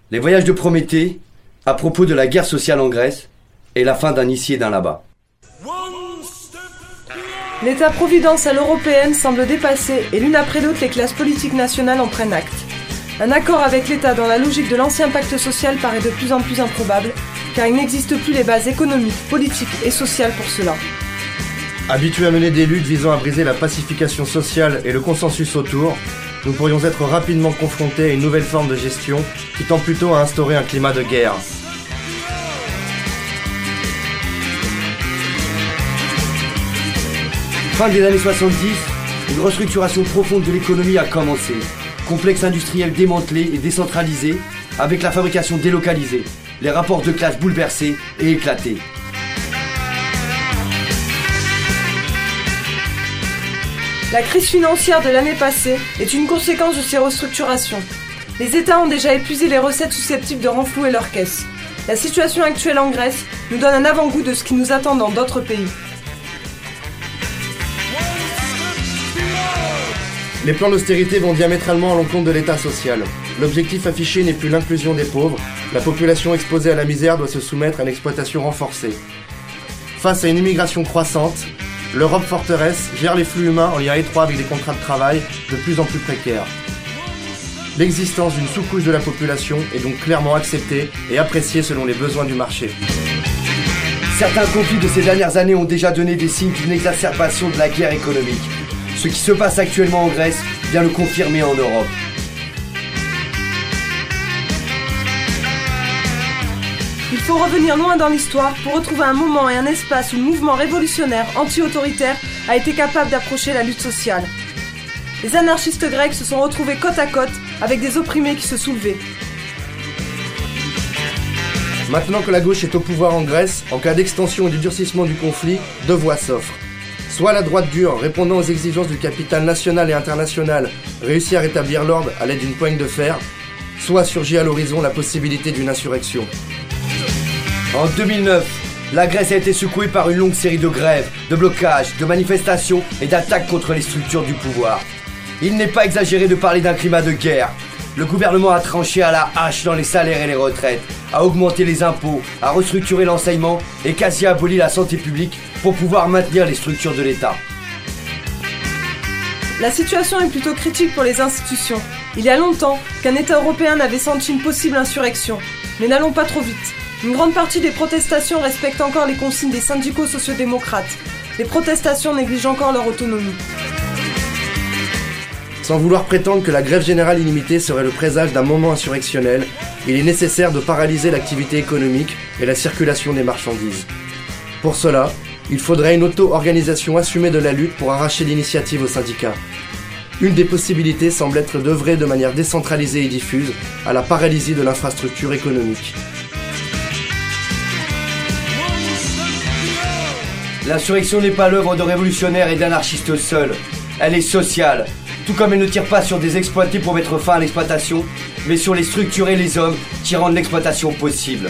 Les voyages de Prométhée, à propos de la guerre sociale en Grèce et la fin d'un ici et d'un là-bas. L'État-providence à l'européenne semble dépasser et l'une après l'autre les classes politiques nationales en prennent acte. Un accord avec l'État dans la logique de l'ancien pacte social paraît de plus en plus improbable, car il n'existe plus les bases économiques, politiques et sociales pour cela. Habitués à mener des luttes visant à briser la pacification sociale et le consensus autour, nous pourrions être rapidement confrontés à une nouvelle forme de gestion qui tend plutôt à instaurer un climat de guerre. Fin des années 70, une restructuration profonde de l'économie a commencé. Complexe industriel démantelé et décentralisé, avec la fabrication délocalisée, les rapports de classe bouleversés et éclatés. La crise financière de l'année passée est une conséquence de ces restructurations. Les États ont déjà épuisé les recettes susceptibles de renflouer leurs caisses. La situation actuelle en Grèce nous donne un avant-goût de ce qui nous attend dans d'autres pays. Les plans d'austérité vont diamétralement à l'encontre de l'État social. L'objectif affiché n'est plus l'inclusion des pauvres. La population exposée à la misère doit se soumettre à une exploitation renforcée. Face à une immigration croissante, l'Europe forteresse gère les flux humains en lien étroit avec des contrats de travail de plus en plus précaires. L'existence d'une sous-couche de la population est donc clairement acceptée et appréciée selon les besoins du marché. Certains conflits de ces dernières années ont déjà donné des signes d'une exacerbation de la guerre économique. Ce qui se passe actuellement en Grèce vient le confirmer en Europe. Il faut revenir loin dans l'histoire pour retrouver un moment et un espace où le mouvement révolutionnaire anti-autoritaire a été capable d'approcher la lutte sociale. Les anarchistes grecs se sont retrouvés côte à côte avec des opprimés qui se soulevaient. Maintenant que la gauche est au pouvoir en Grèce, en cas d'extension et du durcissement du conflit, deux voies s'offrent. Soit la droite dure, répondant aux exigences du capital national et international, réussit à rétablir l'ordre à l'aide d'une poigne de fer, soit surgit à l'horizon la possibilité d'une insurrection. En 2009, la Grèce a été secouée par une longue série de grèves, de blocages, de manifestations et d'attaques contre les structures du pouvoir. Il n'est pas exagéré de parler d'un climat de guerre. Le gouvernement a tranché à la hache dans les salaires et les retraites, a augmenté les impôts, a restructuré l'enseignement et quasi aboli la santé publique pour pouvoir maintenir les structures de l'État. La situation est plutôt critique pour les institutions. Il y a longtemps qu'un État européen avait senti une possible insurrection. Mais n'allons pas trop vite. Une grande partie des protestations respectent encore les consignes des syndicaux sociodémocrates. Les protestations négligent encore leur autonomie. Sans vouloir prétendre que la grève générale illimitée serait le présage d'un moment insurrectionnel, il est nécessaire de paralyser l'activité économique et la circulation des marchandises. Pour cela, il faudrait une auto-organisation assumée de la lutte pour arracher l'initiative aux syndicats. Une des possibilités semble être d'œuvrer de manière décentralisée et diffuse à la paralysie de l'infrastructure économique. L'insurrection n'est pas l'œuvre de révolutionnaires et d'anarchistes seuls. Elle est sociale. Tout comme elle ne tire pas sur des exploités pour mettre fin à l'exploitation, mais sur les structures et les hommes qui rendent l'exploitation possible.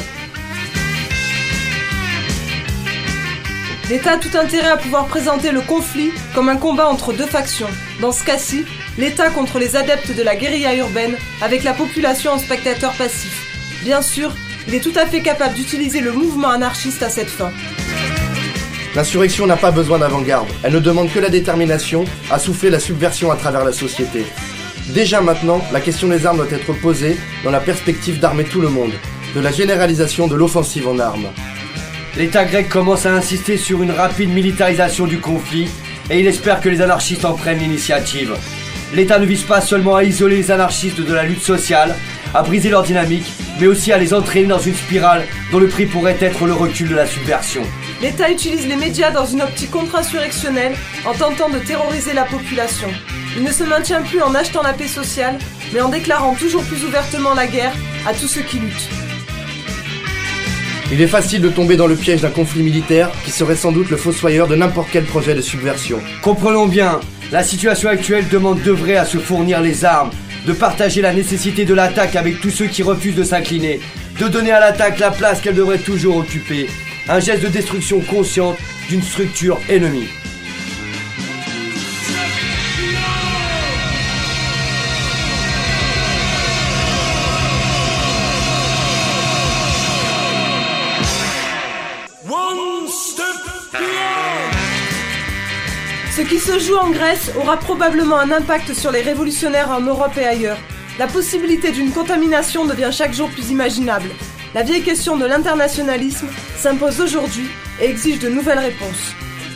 L'État a tout intérêt à pouvoir présenter le conflit comme un combat entre deux factions. Dans ce cas-ci, l'État contre les adeptes de la guérilla urbaine, avec la population en spectateur passif. Bien sûr, il est tout à fait capable d'utiliser le mouvement anarchiste à cette fin. L'insurrection n'a pas besoin d'avant-garde, elle ne demande que la détermination à souffler la subversion à travers la société. Déjà maintenant, la question des armes doit être posée dans la perspective d'armer tout le monde, de la généralisation de l'offensive en armes. L'État grec commence à insister sur une rapide militarisation du conflit et il espère que les anarchistes en prennent l'initiative. L'État ne vise pas seulement à isoler les anarchistes de la lutte sociale, à briser leur dynamique, mais aussi à les entraîner dans une spirale dont le prix pourrait être le recul de la subversion. L'État utilise les médias dans une optique contre-insurrectionnelle en tentant de terroriser la population. Il ne se maintient plus en achetant la paix sociale, mais en déclarant toujours plus ouvertement la guerre à tous ceux qui luttent. Il est facile de tomber dans le piège d'un conflit militaire qui serait sans doute le fossoyeur de n'importe quel projet de subversion. Comprenons bien, la situation actuelle demande d'œuvrer à se fournir les armes, de partager la nécessité de l'attaque avec tous ceux qui refusent de s'incliner, de donner à l'attaque la place qu'elle devrait toujours occuper. Un geste de destruction consciente d'une structure ennemie. Ce qui se joue en Grèce aura probablement un impact sur les révolutionnaires en Europe et ailleurs. La possibilité d'une contamination devient chaque jour plus imaginable. La vieille question de l'internationalisme s'impose aujourd'hui et exige de nouvelles réponses.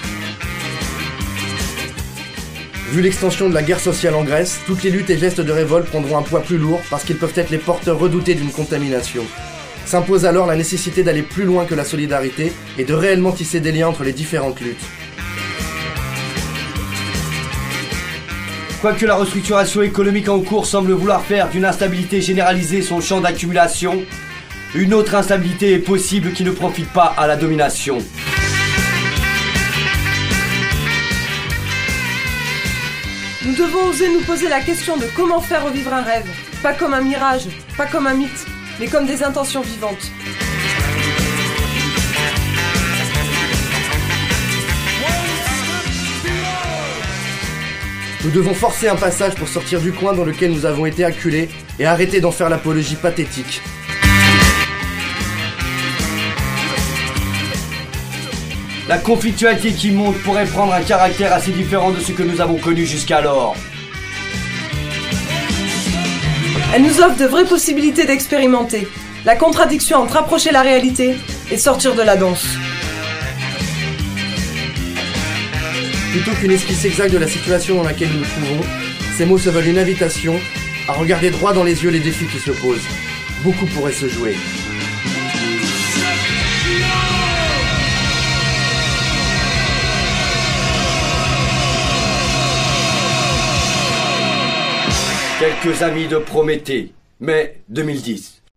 Vu l'extension de la guerre sociale en Grèce, toutes les luttes et gestes de révolte prendront un poids plus lourd parce qu'ils peuvent être les porteurs redoutés d'une contamination. S'impose alors la nécessité d'aller plus loin que la solidarité et de réellement tisser des liens entre les différentes luttes. Quoique la restructuration économique en cours semble vouloir faire d'une instabilité généralisée son champ d'accumulation, une autre instabilité est possible qui ne profite pas à la domination. Nous devons oser nous poser la question de comment faire revivre un rêve, pas comme un mirage, pas comme un mythe, mais comme des intentions vivantes. Nous devons forcer un passage pour sortir du coin dans lequel nous avons été acculés et arrêter d'en faire l'apologie pathétique. La conflictualité qui monte pourrait prendre un caractère assez différent de ce que nous avons connu jusqu'alors. Elle nous offre de vraies possibilités d'expérimenter, la contradiction entre approcher la réalité et sortir de la danse. Plutôt qu'une esquisse exacte de la situation dans laquelle nous nous trouvons, ces mots se veulent une invitation à regarder droit dans les yeux les défis qui se posent. Beaucoup pourrait se jouer. Quelques amis de Prométhée, mai 2010.